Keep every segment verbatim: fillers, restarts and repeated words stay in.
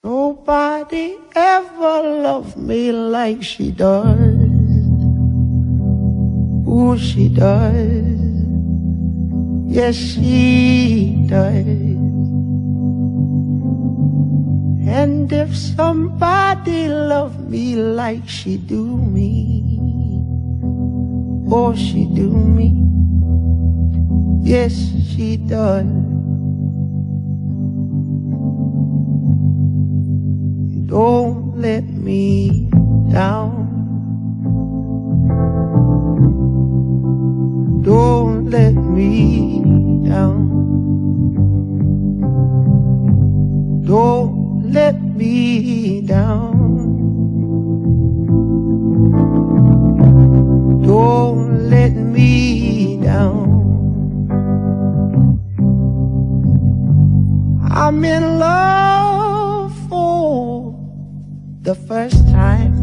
Nobody ever loved me like she does. Ooh, she does. Yes, she does. And if somebody loved me like she do me, oh, she do me. Yes, she does. Don't let me down. Don't let me down. Don't let me down. Don't let me down. I'm in love for the first time.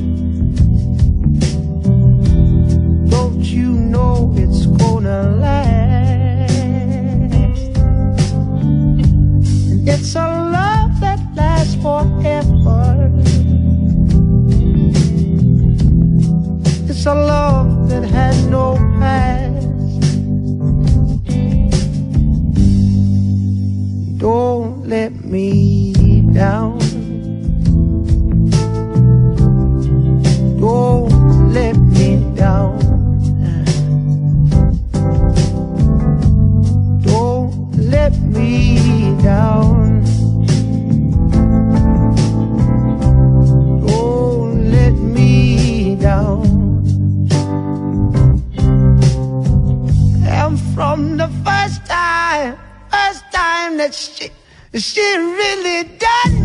Don't you know it's gonna last? And it's a love that lasts forever. It's a love that has no past. Don't let me down. Don't let me down. Don't let me down. Don't let me down. And from the first time, first time that she, she really done